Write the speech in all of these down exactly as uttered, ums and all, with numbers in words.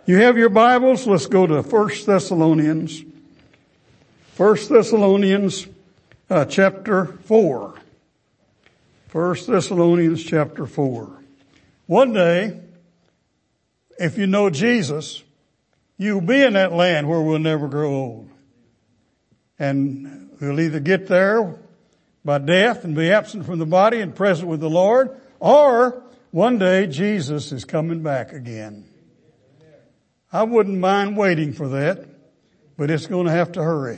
You have your Bibles? Let's go to First Thessalonians. First Thessalonians uh, chapter four. First Thessalonians chapter four. One day, if you know Jesus, you'll be in that land where we'll never grow old. And we'll either get there by death and be absent from the body and present with the Lord, or one day Jesus is coming back again. I wouldn't mind waiting for that, but it's going to have to hurry.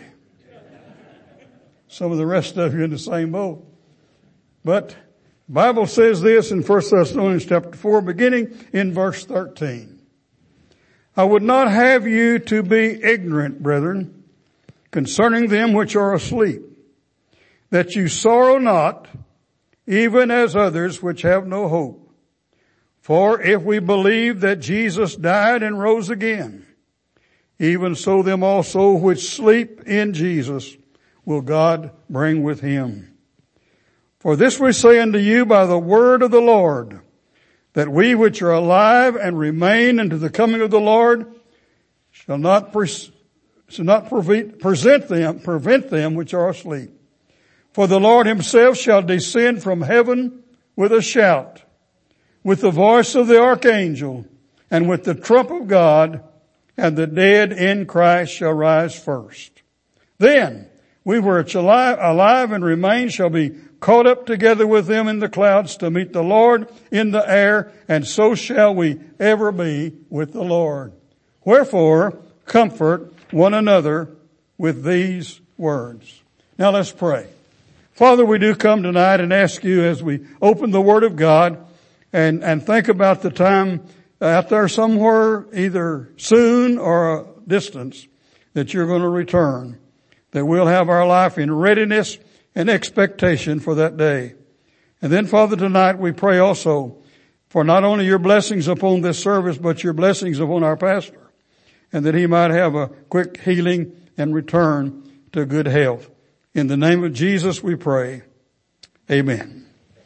Some of the rest of you in the same boat. But the Bible says this in First Thessalonians chapter four, beginning in verse thirteen. I would not have you to be ignorant, brethren, concerning them which are asleep, that you sorrow not, even as others which have no hope. For if we believe that Jesus died and rose again, even so them also which sleep in Jesus will God bring with him. For this we say unto you by the word of the Lord, that we which are alive and remain unto the coming of the Lord shall not, pre- shall not prevent, present them, prevent them which are asleep. For the Lord himself shall descend from heaven with a shout, with the voice of the archangel, and with the trump of God, and the dead in Christ shall rise first. Then we which are alive, alive and remain shall be caught up together with them in the clouds to meet the Lord in the air, and so shall we ever be with the Lord. Wherefore, comfort one another with these words. Now let's pray. Father, we do come tonight and ask you as we open the Word of God and, and think about the time out there somewhere, either soon or a distance, that you're going to return, that we'll have our life in readiness and expectation for that day. And then, Father, tonight we pray also for not only your blessings upon this service, but your blessings upon our pastor, and that he might have a quick healing and return to good health. In the name of Jesus we pray. Amen.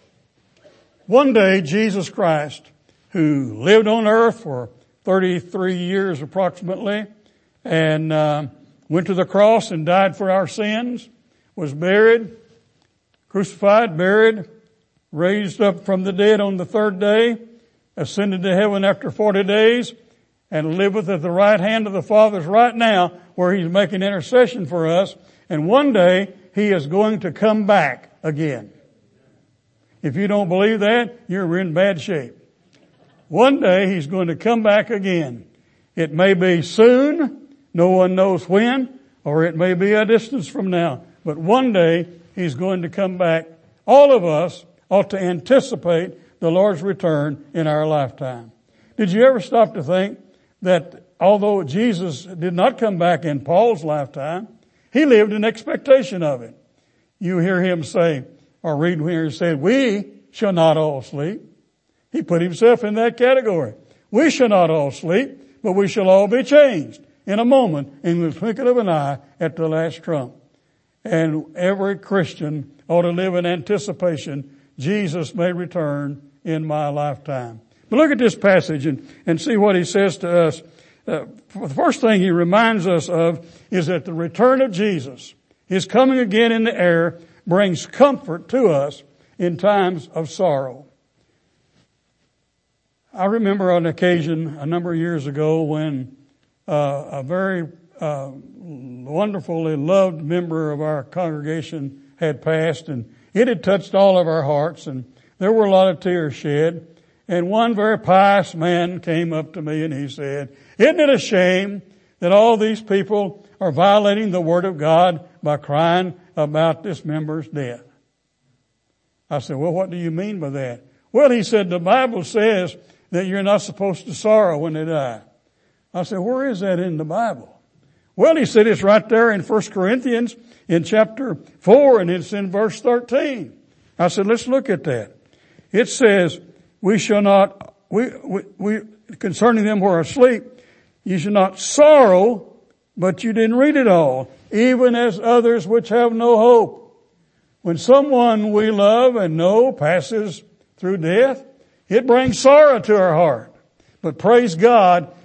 One day, Jesus Christ, who lived on earth for thirty-three years approximately, and uh, went to the cross and died for our sins, was buried, crucified, buried, raised up from the dead on the third day, ascended to heaven after forty days, and liveth at the right hand of the Father's right now, where he's making intercession for us. And one day, he is going to come back again. If you don't believe that, you're in bad shape. One day, he's going to come back again. It may be soon, no one knows when, or it may be a distance from now. But one day, he's going to come back. All of us ought to anticipate the Lord's return in our lifetime. Did you ever stop to think that although Jesus did not come back in Paul's lifetime, he lived in expectation of it? You hear him say, or read where he said, we shall not all sleep. He put himself in that category. We shall not all sleep, but we shall all be changed in a moment, in the twinkling of an eye, at the last trump. And every Christian ought to live in anticipation, Jesus may return in my lifetime. But look at this passage and, and see what he says to us. Uh, the first thing he reminds us of is that the return of Jesus, his coming again in the air, brings comfort to us in times of sorrow. I remember on an occasion a number of years ago when uh, a very uh, wonderfully loved member of our congregation had passed, and it had touched all of our hearts, and there were a lot of tears shed. And one very pious man came up to me and he said, isn't it a shame that all these people are violating the Word of God by crying about this member's death? I said, well, what do you mean by that? Well, he said, the Bible says that you're not supposed to sorrow when they die. I said, where is that in the Bible? Well, he said, it's right there in First Corinthians in chapter four, and it's in verse thirteen. I said, let's look at that. It says, we shall not, we, we, we concerning them who are asleep, you shall not sorrow, but you didn't read it all, even as others which have no hope. When someone we love and know passes through death, it brings sorrow to our heart. But praise God,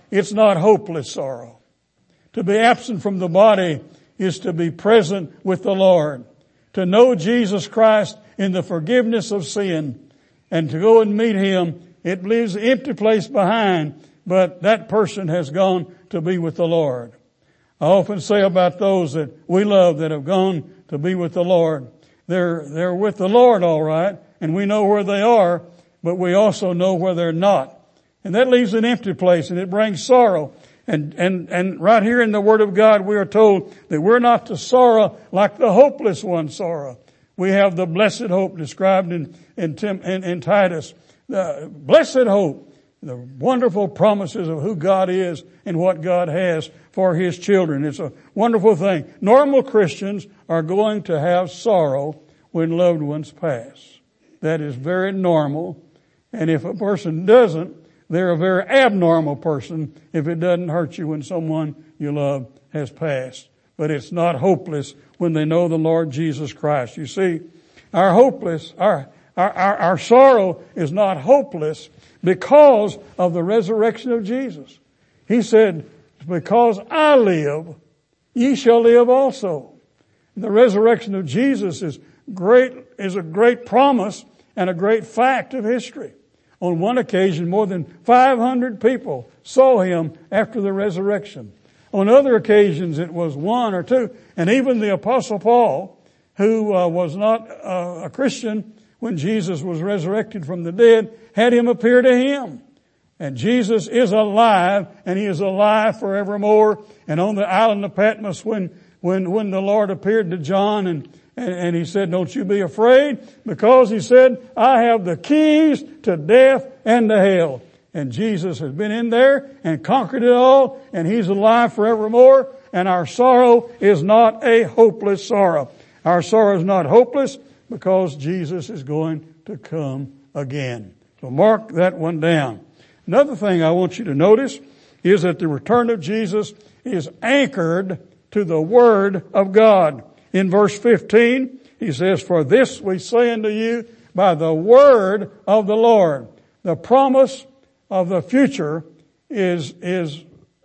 it's not hopeless sorrow. To be absent from the body is to be present with the Lord. To know Jesus Christ in the forgiveness of sin and to go and meet Him, it leaves an empty place behind, but that person has gone to be with the Lord. I often say about those that we love that have gone to be with the Lord, they're, they're with the Lord all right, and we know where they are, but we also know where they're not. And that leaves an empty place, and it brings sorrow. And, and, and right here in the Word of God, we are told that we're not to sorrow like the hopeless one sorrow. We have the blessed hope described in, in, Tim, in, in Titus. The blessed hope, the wonderful promises of who God is and what God has for His children. It's a wonderful thing. Normal Christians are going to have sorrow when loved ones pass. That is very normal. And if a person doesn't, they're a very abnormal person if it doesn't hurt you when someone you love has passed. But it's not hopeless when they know the Lord Jesus Christ. You see, our hopeless, our, our, our, our sorrow is not hopeless because of the resurrection of Jesus. He said, because I live, ye shall live also. The resurrection of Jesus is great, is a great promise and a great fact of history. On one occasion, more than five hundred people saw Him after the resurrection. On other occasions, it was one or two. And even the Apostle Paul, who uh, was not uh, a Christian when Jesus was resurrected from the dead, had Him appear to him. And Jesus is alive, and He is alive forevermore. And on the island of Patmos, when when when the Lord appeared to John and And, and he said, don't you be afraid, because he said, I have the keys to death and to hell. And Jesus has been in there and conquered it all, and He's alive forevermore, and our sorrow is not a hopeless sorrow. Our sorrow is not hopeless because Jesus is going to come again. So mark that one down. Another thing I want you to notice is that the return of Jesus is anchored to the Word of God. In verse fifteen, He says, for this we say unto you by the word of the Lord. The promise of the future is, is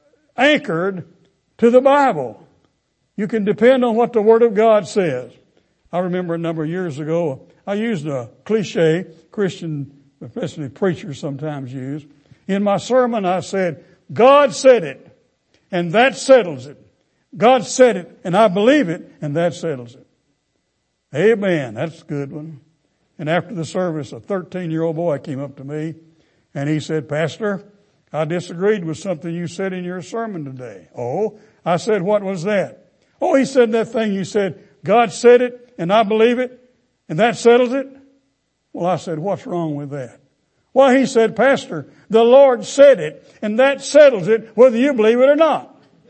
anchored to the Bible. You can depend on what the Word of God says. I remember a number of years ago, I used a cliche Christian, especially preachers sometimes use. In my sermon I said, God said it, and that settles it. God said it, and I believe it, and that settles it. Amen. That's a good one. And after the service, a thirteen-year-old boy came up to me, and he said, Pastor, I disagreed with something you said in your sermon today. Oh, I said, what was that? Oh, he said that thing you said, God said it, and I believe it, and that settles it. Well, I said, what's wrong with that? Well, he said, Pastor, the Lord said it, and that settles it, whether you believe it or not.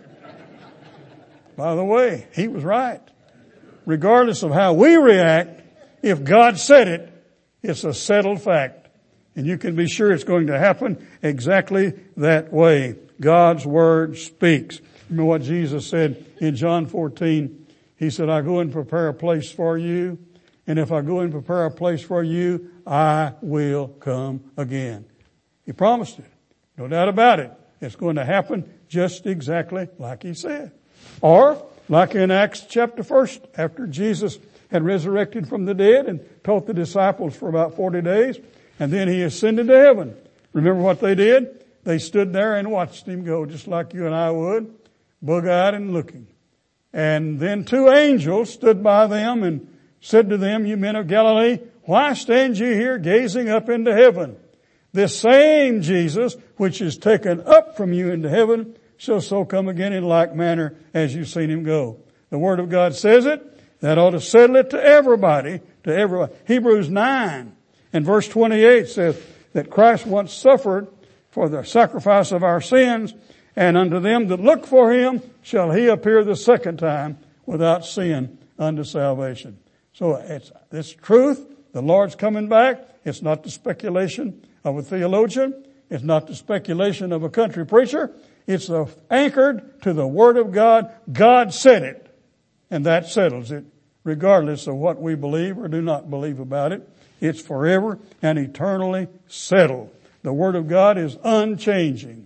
By the way, he was right. Regardless of how we react, if God said it, it's a settled fact. And you can be sure it's going to happen exactly that way. God's Word speaks. Remember what Jesus said in John fourteen? He said, I go and prepare a place for you. And if I go and prepare a place for you, I will come again. He promised it. No doubt about it. It's going to happen just exactly like He said. Or, like in Acts chapter first, after Jesus had resurrected from the dead and taught the disciples for about forty days, and then He ascended to heaven. Remember what they did? They stood there and watched Him go, just like you and I would, bug-eyed and looking. And then two angels stood by them and said to them, you men of Galilee, why stand you here gazing up into heaven? This same Jesus, which is taken up from you into heaven, shall so come again in like manner as you've seen Him go. The Word of God says it. That ought to settle it to everybody, to everybody. Hebrews nine and verse twenty-eight says that Christ once suffered for the sacrifice of our sins, and unto them that look for Him shall He appear the second time without sin unto salvation. So it's this truth. The Lord's coming back. It's not the speculation of a theologian. It's not the speculation of a country preacher. It's anchored to the Word of God. God said it, and that settles it, regardless of what we believe or do not believe about it. It's forever and eternally settled. The Word of God is unchanging.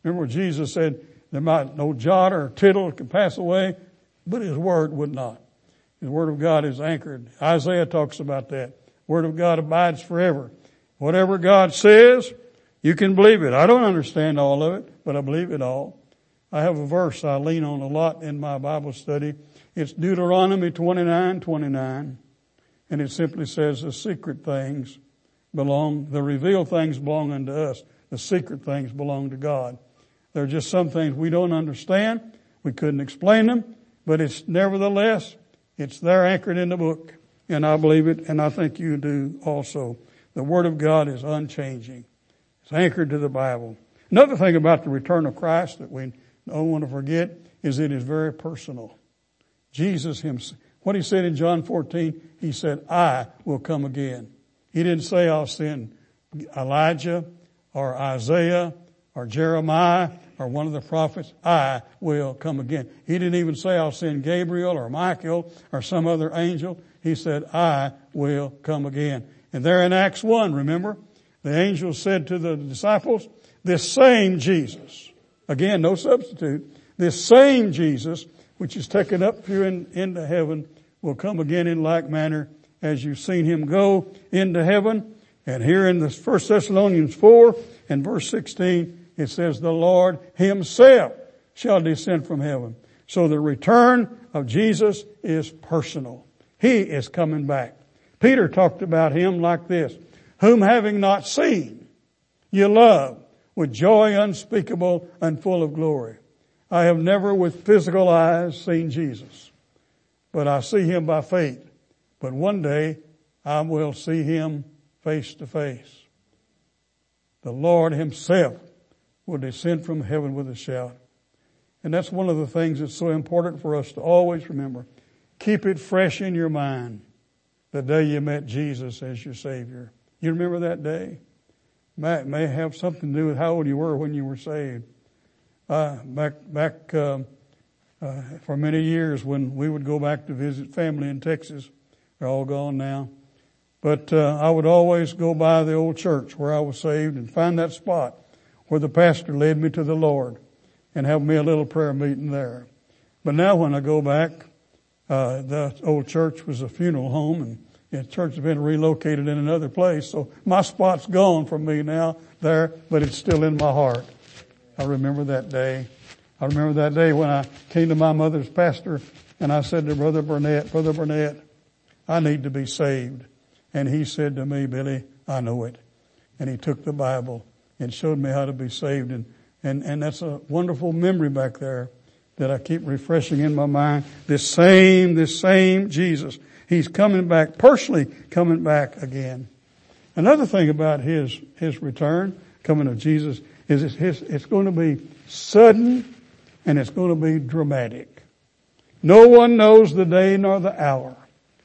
Remember Jesus said there might no jot or tittle could pass away, but His Word would not. The Word of God is anchored. Isaiah talks about that. Word of God abides forever. Whatever God says, you can believe it. I don't understand all of it, but I believe it all. I have a verse I lean on a lot in my Bible study. It's Deuteronomy twenty-nine twenty-nine. And it simply says the secret things belong, the revealed things belong unto us. The secret things belong to God. There are just some things we don't understand. We couldn't explain them, but it's nevertheless, it's there anchored in the book. And I believe it, and I think you do also. The Word of God is unchanging. It's anchored to the Bible. Another thing about the return of Christ that we don't want to forget is it is very personal. Jesus himself, what He said in John fourteen, He said, I will come again. He didn't say I'll send Elijah or Isaiah or Jeremiah or one of the prophets. I will come again. He didn't even say I'll send Gabriel or Michael or some other angel. He said, I will come again. And there in Acts one, remember, the angel said to the disciples, this same Jesus, again, no substitute, this same Jesus, which is taken up through in, into heaven, will come again in like manner as you've seen Him go into heaven. And here in the First Thessalonians four and verse sixteen, it says, the Lord Himself shall descend from heaven. So the return of Jesus is personal. He is coming back. Peter talked about Him like this, whom having not seen, you love with joy unspeakable and full of glory. I have never with physical eyes seen Jesus, but I see Him by faith. But one day I will see Him face to face. The Lord Himself will descend from heaven with a shout. And that's one of the things that's so important for us to always remember. Keep it fresh in your mind, the day you met Jesus as your Savior. You remember that day? May, may have something to do with how old you were when you were saved. Uh, back, back, uh, uh, for many years when we would go back to visit family in Texas. They're all gone now. But, uh, I would always go by the old church where I was saved and find that spot where the pastor led me to the Lord and have me a little prayer meeting there. But now when I go back, uh, the old church was a funeral home, and the church has been relocated in another place. So my spot's gone from me now there, but it's still in my heart. I remember that day. I remember that day when I came to my mother's pastor and I said to Brother Burnett, Brother Burnett, I need to be saved. And he said to me, Billy, I know it. And he took the Bible and showed me how to be saved. And, and, and that's a wonderful memory back there that I keep refreshing in my mind. This same, this same Jesus. He's coming back, personally coming back again. Another thing about his, his return, coming of Jesus, is it's, his, it's going to be sudden and it's going to be dramatic. No one knows the day nor the hour.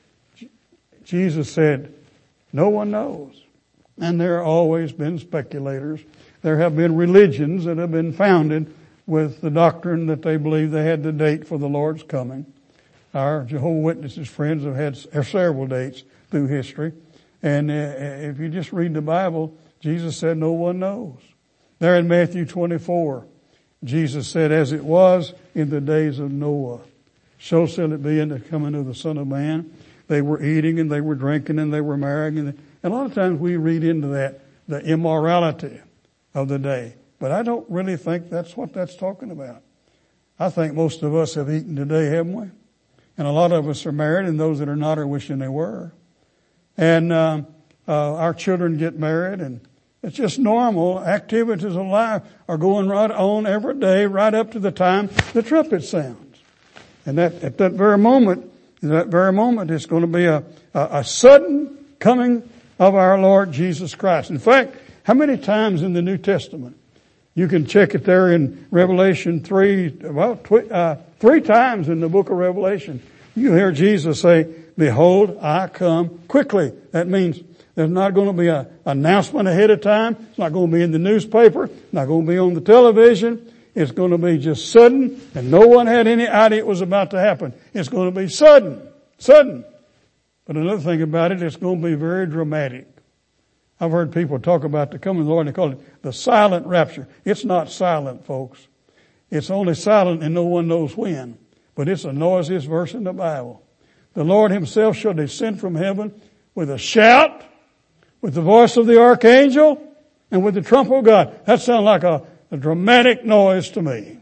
Jesus said, no one knows. And there have always been speculators. There have been religions that have been founded with the doctrine that they believe they had the date for the Lord's coming. Our Jehovah's Witnesses friends have had several dates through history. And if you just read the Bible, Jesus said no one knows. There in Matthew twenty-four, Jesus said, as it was in the days of Noah, so shall it be in the coming of the Son of Man. They were eating and they were drinking and they were marrying. And a lot of times we read into that the immorality of the day. But I don't really think that's what that's talking about. I think most of us have eaten today, haven't we? And a lot of us are married, and those that are not are wishing they were. And uh, uh, our children get married, and it's just normal. Activities of life are going right on every day, right up to the time the trumpet sounds. And that at that very moment, in that very moment, it's going to be a, a, a sudden coming of our Lord Jesus Christ. In fact, how many times in the New Testament? You can check it there in Revelation three, well, tw- uh, three times in the book of Revelation. You hear Jesus say, behold, I come quickly. That means there's not going to be an announcement ahead of time. It's not going to be in the newspaper. It's not going to be on the television. It's going to be just sudden, and no one had any idea it was about to happen. It's going to be sudden, sudden. But another thing about it, it's going to be very dramatic. I've heard people talk about the coming of the Lord and they call it the silent rapture. It's not silent, folks. It's only silent and no one knows when. But it's the noisiest verse in the Bible. The Lord himself shall descend from heaven with a shout, with the voice of the archangel, and with the trump of God. That sounds like a, a dramatic noise to me.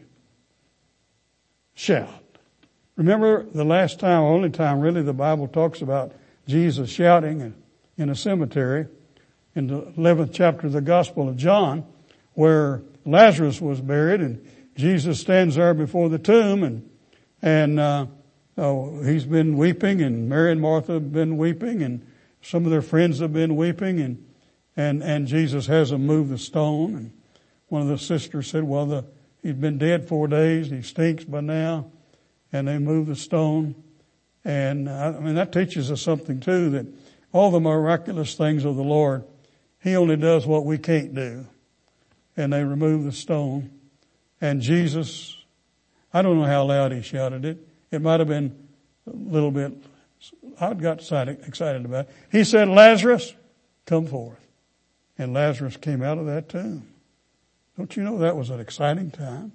Shout. Remember the last time, only time really, the Bible talks about Jesus shouting in, in a cemetery in the eleventh chapter of the Gospel of John, where Lazarus was buried and Jesus stands there before the tomb and, and, uh, oh, he's been weeping and Mary and Martha have been weeping and some of their friends have been weeping and, and, and Jesus has them move the stone. And one of the sisters said, well, the, he'd been dead four days. He stinks by now. And they moved the stone. And I mean, that teaches us something too, that all the miraculous things of the Lord, he only does what we can't do. And they removed the stone. And Jesus, I don't know how loud he shouted it. It might have been a little bit, I got excited, excited about it. He said, Lazarus, come forth. And Lazarus came out of that tomb. Don't you know that was an exciting time?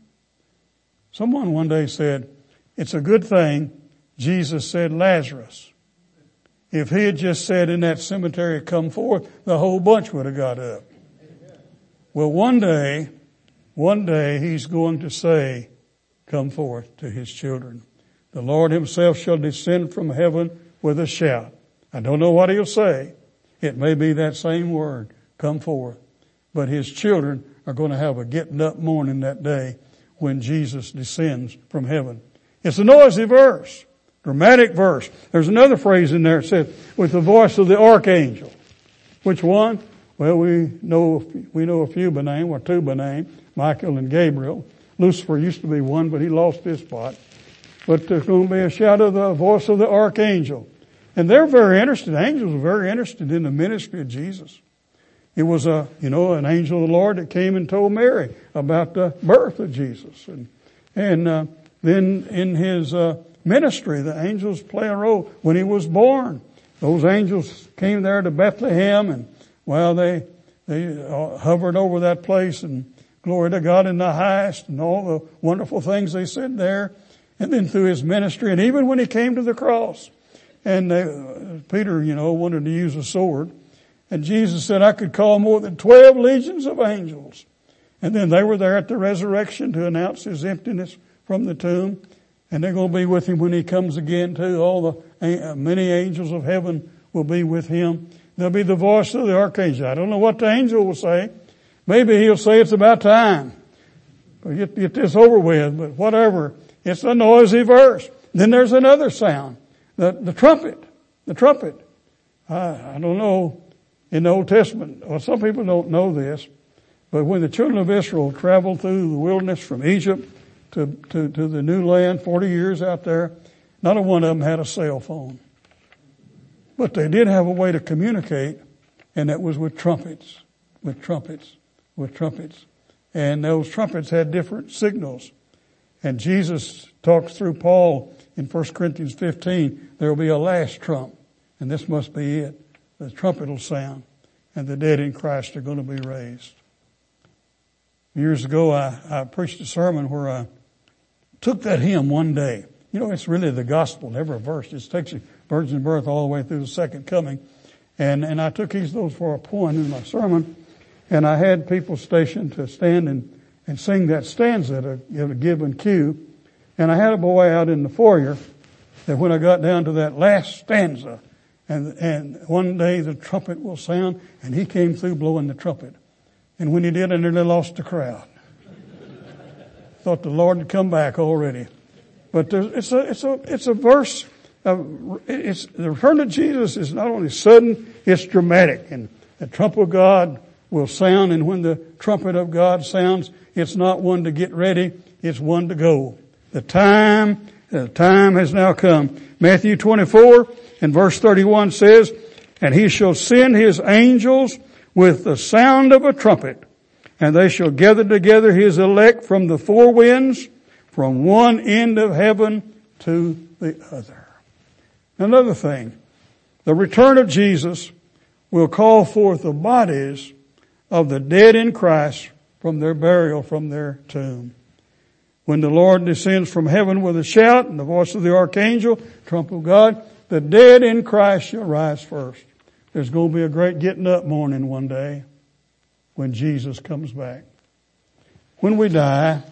Someone one day said, it's a good thing Jesus said Lazarus. If he had just said in that cemetery, come forth, the whole bunch would have got up. Well, one day, one day he's going to say, come forth to his children. The Lord himself shall descend from heaven with a shout. I don't know what he'll say. It may be that same word, come forth. But his children are going to have a getting up morning that day when Jesus descends from heaven. It's a noisy verse, dramatic verse. There's another phrase in there that says, with the voice of the archangel. Which one? Well, we know, we know a few by name, or two by name, Michael and Gabriel. Lucifer used to be one, but he lost his spot. But there's going to be a shout of the voice of the archangel. And they're very interested, angels are very interested in the ministry of Jesus. It was a, you know, an angel of the Lord that came and told Mary about the birth of Jesus. And, and, uh, then in his, uh, ministry, the angels play a role. When he was born, those angels came there to Bethlehem and, well, they, they uh, hovered over that place and glory to God in the highest and all the wonderful things they said there. And then through his ministry and even when he came to the cross and they, uh, Peter, you know, wanted to use a sword. And Jesus said, I could call more than twelve legions of angels. And then they were there at the resurrection to announce his emptiness from the tomb. And they're going to be with him when he comes again too. All the uh, many angels of heaven will be with him. There'll be the voice of the archangel. I don't know what the angel will say. Maybe he'll say it's about time. Get, get this over with, but whatever. It's a noisy verse. Then there's another sound. The, the trumpet. The trumpet. I, I don't know. In the Old Testament, well, some people don't know this, but when the children of Israel traveled through the wilderness from Egypt to, to, to the new land, forty years out there, not a one of them had a cell phone. But they did have a way to communicate, and that was with trumpets, with trumpets, with trumpets. And those trumpets had different signals. And Jesus talks through Paul in First Corinthians fifteen, there will be a last trump, and this must be it. The trumpet will sound, and the dead in Christ are going to be raised. Years ago, I, I preached a sermon where I took that hymn one day. You know, it's really the gospel, never a verse. It takes you virgin birth all the way through the second coming. And, and I took each of those for a point in my sermon, and I had people stationed to stand and, and sing that stanza at a, at a given cue. And I had a boy out in the foyer that when I got down to that last stanza, And, and one day the trumpet will sound, and he came through blowing the trumpet. And when he did, I nearly lost the crowd. Thought the Lord had come back already. But there's, it's a, it's a, it's a verse. Of, it's, the return of Jesus is not only sudden, it's dramatic. And the trumpet of God will sound, and when the trumpet of God sounds, it's not one to get ready, it's one to go. The time, the time has now come. Matthew twenty-four and verse thirty-one says, and he shall send his angels with the sound of a trumpet, and they shall gather together his elect from the four winds, from one end of heaven to the other. Another thing, the return of Jesus will call forth the bodies of the dead in Christ from their burial, from their tomb. When the Lord descends from heaven with a shout and the voice of the archangel, trump of God, the dead in Christ shall rise first. There's going to be a great getting up morning one day when Jesus comes back. When we die,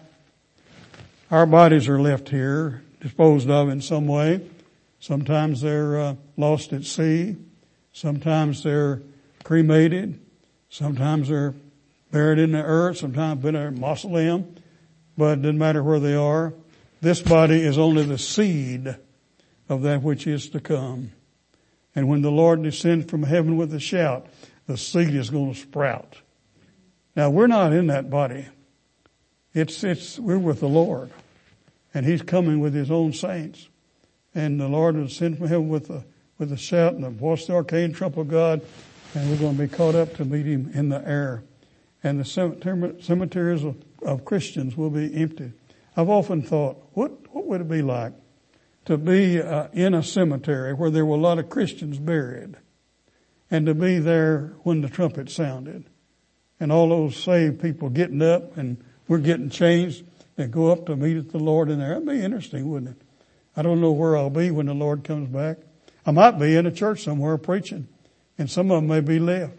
our bodies are left here, disposed of in some way. Sometimes they're uh, lost at sea. Sometimes they're cremated. Sometimes they're buried in the earth. Sometimes in a mausoleum. But it doesn't matter where they are. This body is only the seed of that which is to come. And when the Lord descends from heaven with a shout, the seed is going to sprout. Now we're not in that body. It's, it's, we're with the Lord. And He's coming with His own saints. And the Lord will descend from heaven with a, with a shout and the voice of the archangel, trump of God. And we're going to be caught up to meet Him in the air. And the cemeteries of, of Christians will be empty. I've often thought, what, what would it be like to be uh, in a cemetery where there were a lot of Christians buried, and to be there when the trumpet sounded, and all those saved people getting up, and we're getting changed and go up to meet the Lord in there. That'd be interesting, wouldn't it? I don't know where I'll be when the Lord comes back. I might be in a church somewhere preaching, and some of them may be left.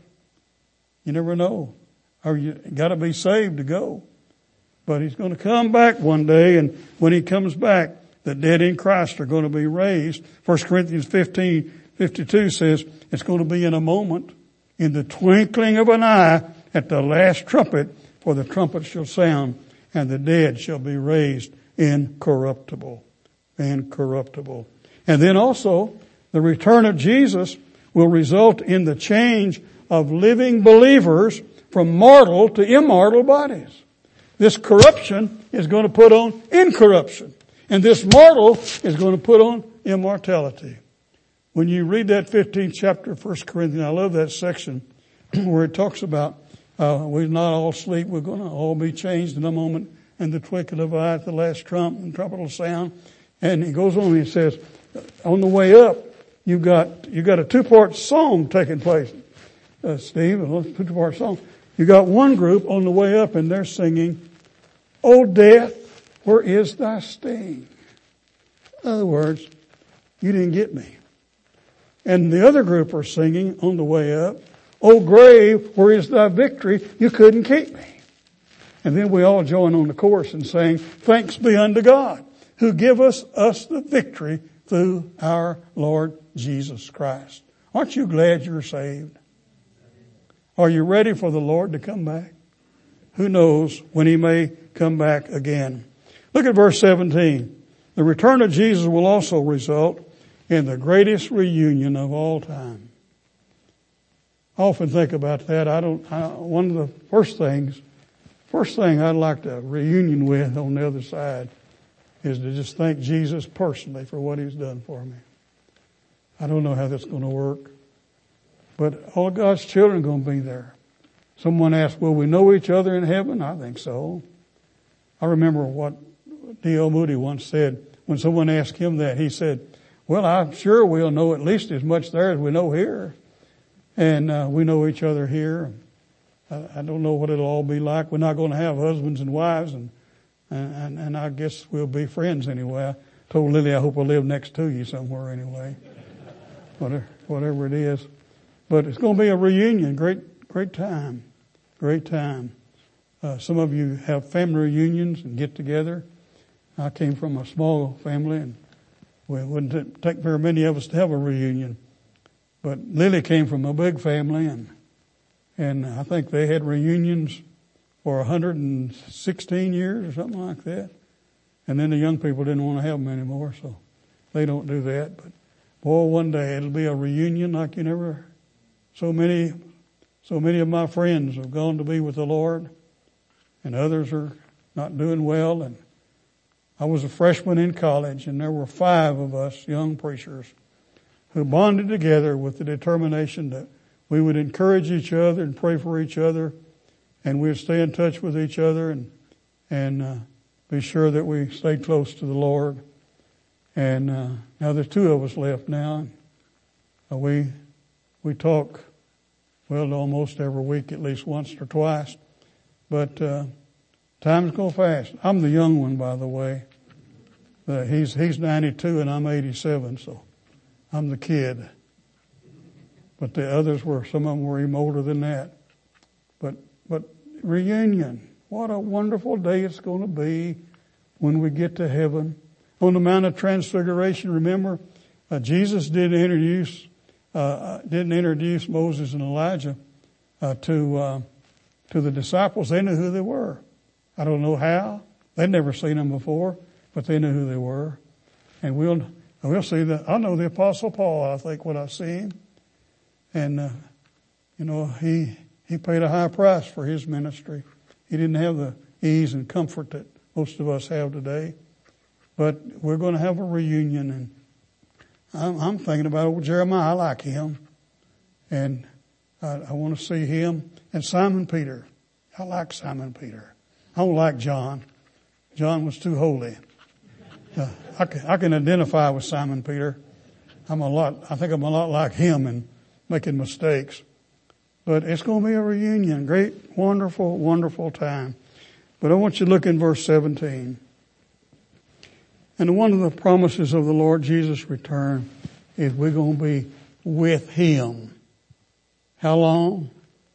You never know. Or you got to be saved to go. But He's going to come back one day, and when He comes back, the dead in Christ are going to be raised. First Corinthians fifteen fifty-two says it's going to be in a moment, in the twinkling of an eye, at the last trumpet, for the trumpet shall sound, and the dead shall be raised incorruptible. Incorruptible. And then also, the return of Jesus will result in the change of living believers from mortal to immortal bodies. This corruption is going to put on incorruption. And this mortal is going to put on immortality. When you read that fifteenth chapter of First Corinthians, I love that section where it talks about uh, we're not all asleep. We're going to all be changed in a moment, and the twinkle of an eye at the last trump, and trumpet will sound. And he goes on and he says, on the way up, you've got, you've got a two-part song taking place. Uh, Steve, a two-part song. You got one group on the way up, and they're singing, "O death, where is thy sting?" In other words, you didn't get me. And the other group are singing on the way up, "O grave, where is thy victory? You couldn't keep me." And then we all join on the chorus and saying, "Thanks be unto God, who give us, us the victory through our Lord Jesus Christ." Aren't you glad you're saved? Are you ready for the Lord to come back? Who knows when He may come back again. Look at verse seventeen. The return of Jesus will also result in the greatest reunion of all time. I often think about that. I don't, I, one of the first things, first thing I'd like to reunion with on the other side is to just thank Jesus personally for what He's done for me. I don't know how that's going to work, but all God's children are going to be there. Someone asked, will we know each other in heaven? I think so. I remember what D L Moody once said when someone asked him that. He said, well, I'm sure we'll know at least as much there as we know here. And uh, we know each other here. I, I don't know what it'll all be like. We're not going to have husbands and wives, and, and, and I guess we'll be friends anyway. I told Lily I hope I'll live next to you somewhere anyway. Whatever, whatever it is. But it's going to be a reunion. Great, great time. Great time. Uh, some of you have family reunions and get together. I came from a small family, and well, it wouldn't take very many of us to have a reunion. But Lily came from a big family, and and I think they had reunions for one hundred sixteen years or something like that. And then the young people didn't want to have them anymore, so they don't do that. But boy, one day it'll be a reunion like you never. So many, so many of my friends have gone to be with the Lord, and others are not doing well. And I was a freshman in college, and there were five of us young preachers who bonded together with the determination that we would encourage each other and pray for each other, and we'd stay in touch with each other and and uh, be sure that we stay close to the Lord. And uh, now there's two of us left now. Uh, we we talk well, almost every week, at least once or twice. But, uh, times go fast. I'm the young one, by the way. Uh, he's, he's ninety-two and I'm eighty-seven, so I'm the kid. But the others were, some of them were even older than that. But, but reunion. What a wonderful day it's going to be when we get to heaven. On the Mount of Transfiguration, remember, uh, Jesus didn't introduce, uh, didn't introduce Moses and Elijah, uh, to, uh, to the disciples. They knew who they were. I don't know how. They'd never seen them before, but they knew who they were. And we'll, we'll see that. I know the Apostle Paul, I think, when I see him. And, uh, you know, he, he paid a high price for his ministry. He didn't have the ease and comfort that most of us have today. But we're going to have a reunion, and I'm, I'm thinking about old Jeremiah. I like him. And I, I want to see him. And Simon Peter. I like Simon Peter. I don't like John. John was too holy. Uh, I, can, I can identify with Simon Peter. I'm a lot, I think I'm a lot like him in making mistakes. But it's going to be a reunion. Great, wonderful, wonderful time. But I want you to look in verse seventeen. And one of the promises of the Lord Jesus' return is we're going to be with him. How long?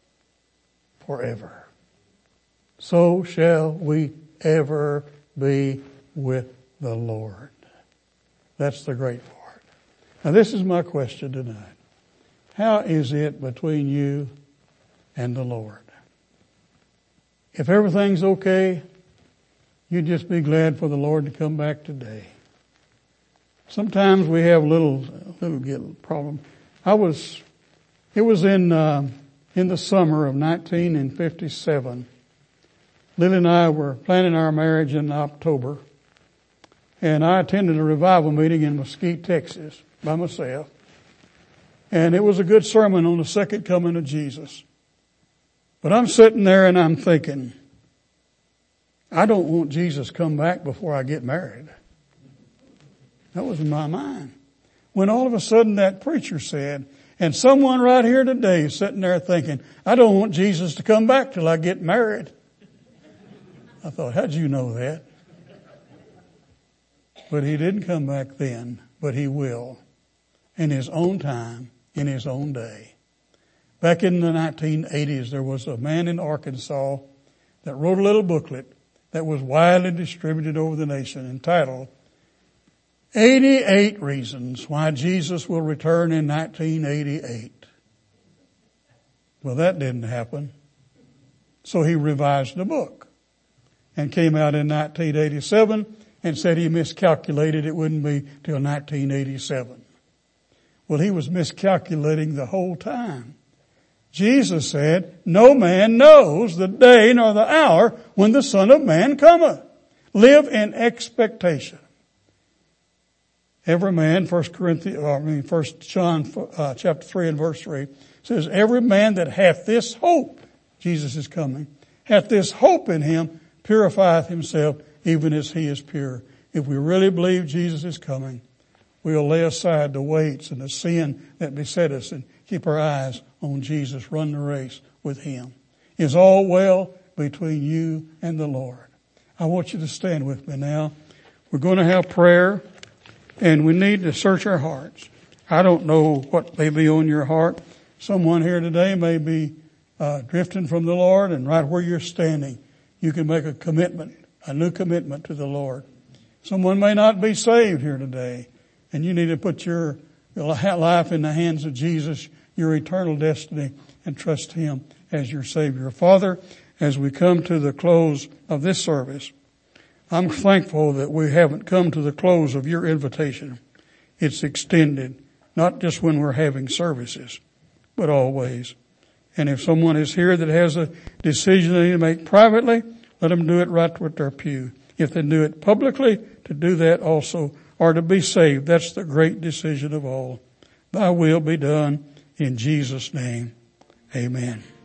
Forever. So shall we ever be with the Lord. That's the great part. Now this is my question tonight. How is it between you and the Lord? If everything's okay, you just be glad for the Lord to come back today. Sometimes we have little, little get problem. I was, it was in, uh, in the summer of nineteen fifty-seven. Lily and I were planning our marriage in October, and I attended a revival meeting in Mesquite, Texas by myself. And it was a good sermon on the second coming of Jesus. But I'm sitting there and I'm thinking, I don't want Jesus to come back before I get married. That was in my mind. When all of a sudden that preacher said, and someone right here today is sitting there thinking, I don't want Jesus to come back till I get married. I thought, how'd you know that? But he didn't come back then, but he will. In his own time, in his own day. Back in the nineteen eighties, there was a man in Arkansas that wrote a little booklet that was widely distributed over the nation entitled eighty-eight Reasons Why Jesus Will Return in nineteen eighty-eight. Well, that didn't happen. So he revised the book and came out in nineteen eighty-seven and said he miscalculated it wouldn't be till nineteen eighty-seven. Well, he was miscalculating the whole time. Jesus said, no man knows the day nor the hour when the Son of Man cometh. Live in expectation. Every man, First Corinthians, or I mean, First John, uh, chapter three and verse three says, every man that hath this hope, Jesus is coming, hath this hope in him, purifieth himself even as he is pure. If we really believe Jesus is coming, we'll lay aside the weights and the sin that beset us and keep our eyes on Jesus. Run the race with him. Is all well between you and the Lord. I want you to stand with me now. We're going to have prayer, and we need to search our hearts. I don't know what may be on your heart. Someone here today may be uh, drifting from the Lord, and right where you're standing, you can make a commitment, a new commitment to the Lord. Someone may not be saved here today, and you need to put your life in the hands of Jesus, your eternal destiny, and trust him as your Savior. Father, as we come to the close of this service, I'm thankful that we haven't come to the close of your invitation. It's extended, not just when we're having services, but always. And if someone is here that has a decision they need to make privately, let them do it right with their pew. If they do it publicly, to do that also, or to be saved. That's the great decision of all. Thy will be done in Jesus' name. Amen.